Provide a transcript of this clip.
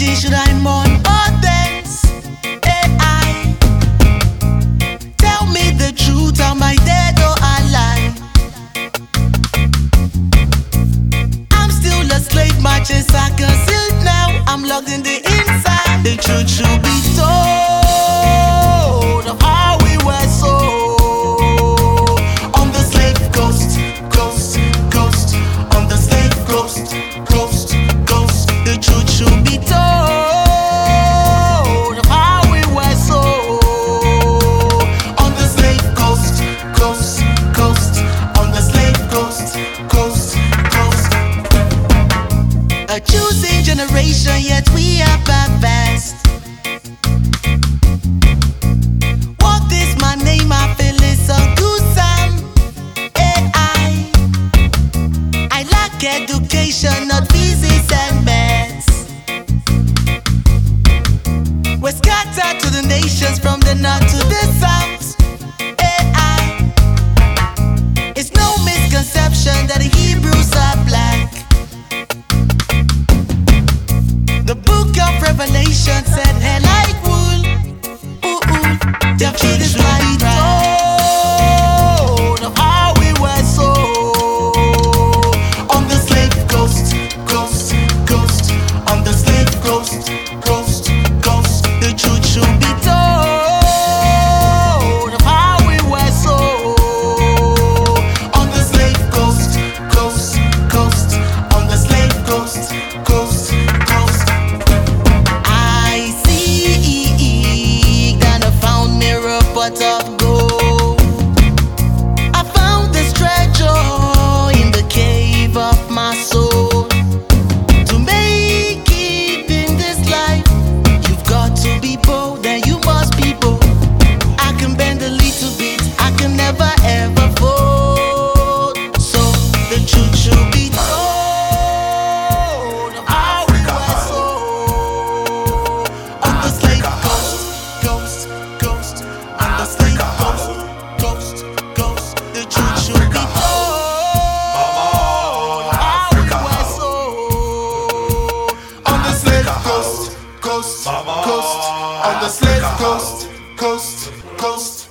me, should I mourn or dance? AI, tell me the truth, am I dead or alive? I'm still a slave, my chest I concealed now. I'm locked in the inside. The truth should be told of how we were sold on the slave coast, coast, coast, on the slave coast, coast, coast. The truth should be told of how we were sold on the slave coast, coast, coast, on the slave coast, coast, coast. A choosing generation, yet we are vast. What is my name? I feel it's so gruesome. I lack education, not physics and maths. We're scattered to the nations from the north to the south. AI, it's no misconception that the Hebrews are black. The book of Revelation said hair like wool. Ooh, ooh. Their feet is like told of how we were sold on the slave coast, coast, coast, on the slave coast, coast, coast. The truth should be told of how we were sold on the slave coast, coast, coast, on the slave coast, coast, coast. I see that I found mirror pot of gold. I found this treasure in the cave of my soul. To make it in this life, you've got to be bold, and you must be bold. I can bend a little bit, I can never ever fold. So the truth should be told of how we were sold on the slave coast, coast, coast, on the slave coast, coast, coast. The truth should be told of how we were sold on the slave coast, coast, coast, on the slave coast, coast, coast.